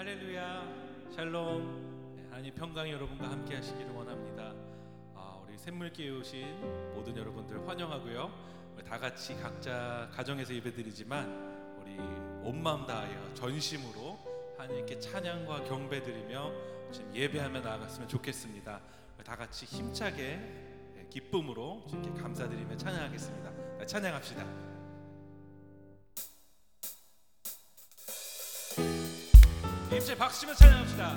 할렐루야, 샬롬. 하나님 평강이 여러분과 함께 하시기를 원합니다. 우리 샘물교회에 오신 모든 여러분들 환영하고요. 우리 다 같이 각자 가정에서 예배드리지만 우리 온 마음 다하여 전심으로 하나님께 찬양과 경배드리며 지금 예배하며 나아갔으면 좋겠습니다. 다 같이 힘차게 기쁨으로 주님께 감사드리며 찬양하겠습니다. 찬양합시다. 힘차게 박수치며 찬양합시다.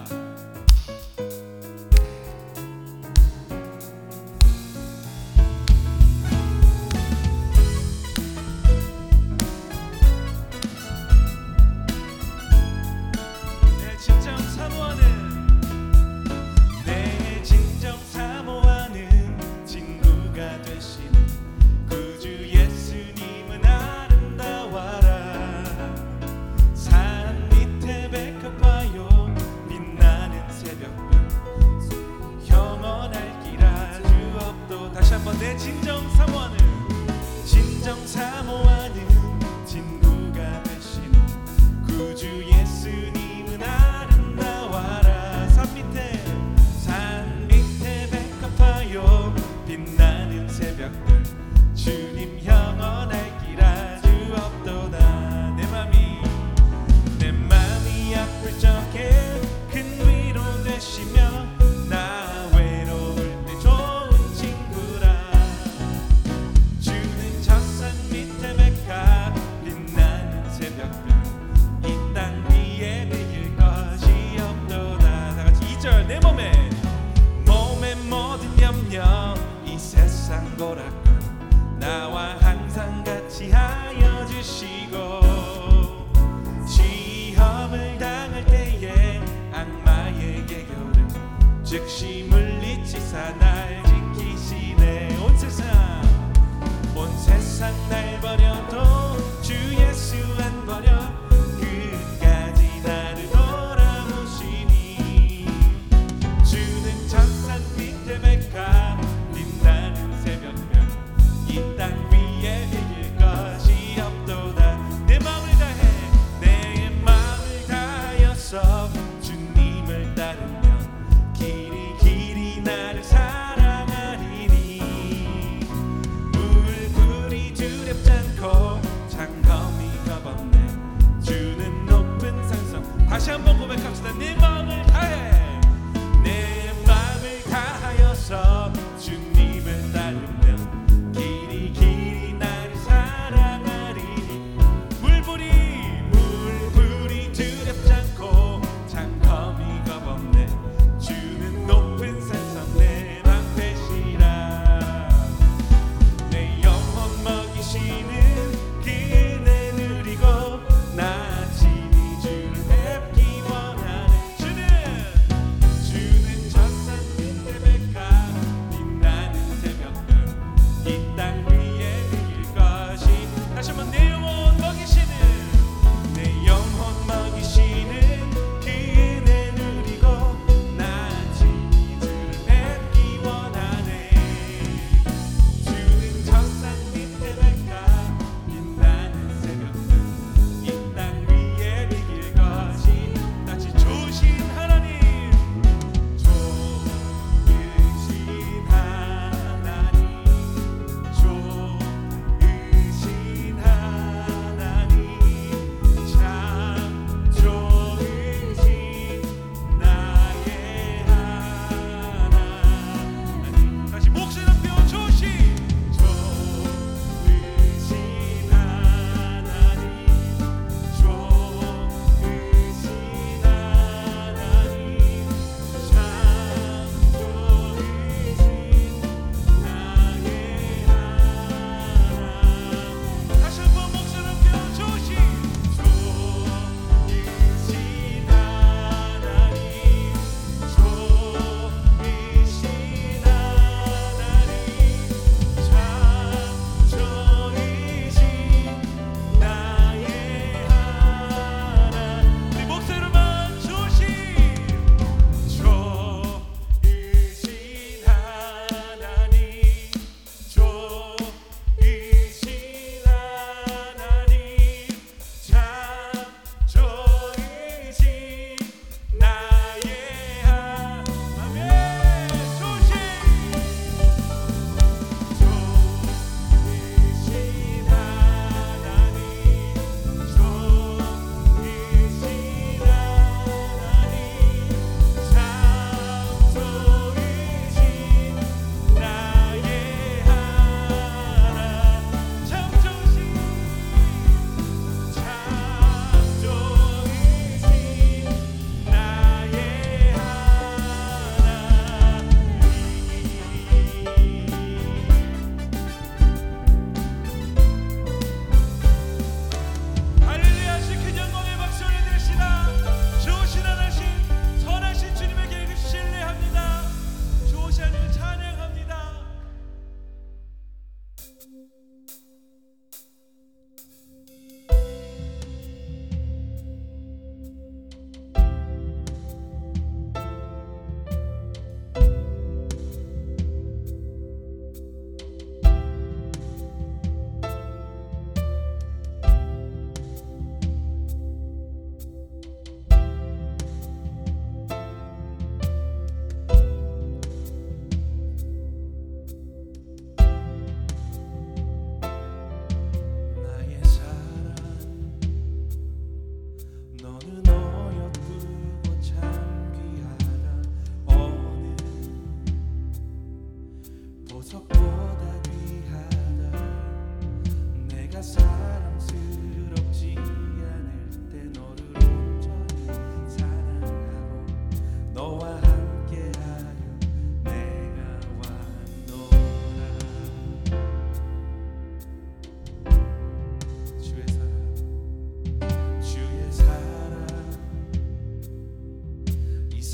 내 진정 사모하는 친구가 되신 구주 예수님은 아름다워라. 산 밑에 백합화요 빛나는 새벽별 주님 영원할 길 아주 없도다. 내 맘이 아플 적에 큰 위로 되시며 나 외로울 때 좋은 친구라. 빛나는 새벽별 이 땅 위에 비길 것이 없도다. 다같이 2절 내 몸에 모든 염려 이 세상 고락건 나와 항상 같이 하여 주시고 시험을 당할 때에 악마의 계교를 즉시 물리치사 날 지키시네. 온 세상 날 버려도 주 예수 안 버려 끝까지 나를 돌아보시니 주는 천산 밑에 백합 빛나는 새벽별 이 땅 위에 비길 것이 없도다. 내 마음을 다하여서 주님을 따르면 길이 나를 사랑하리니 두렵지 않고 장검이가 벗네 주는 높은 산성. 다시 한번 고백합시다. 내 마음을 다하여서 주님을 따르면 길이 나를 사랑하리니 물불이 두렵지 않고 장검이가 벗네 주는 높은 산성 내 방패시라. 내 영혼 먹이시는 그네 누리고 나 친히 주를 뵙기 원하네. 주는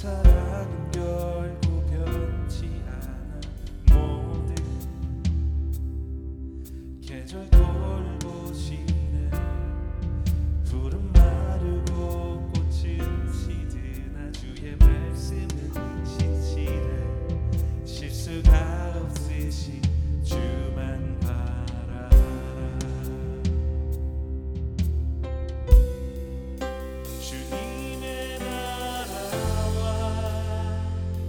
사랑은 결코 변치 않아. 모든 계절 돌보시네. 푸른 마르고 꽃은 시드나 주의 말씀은 신실해. 실수가 없으신 주만 바라라. 주님의 나라와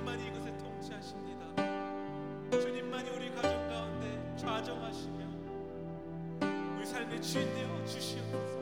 주님만이 이것에 통치하십니다. 주님만이 우리 가정 가운데 좌정하시며 우리 삶의 주인 되어 주시옵소서.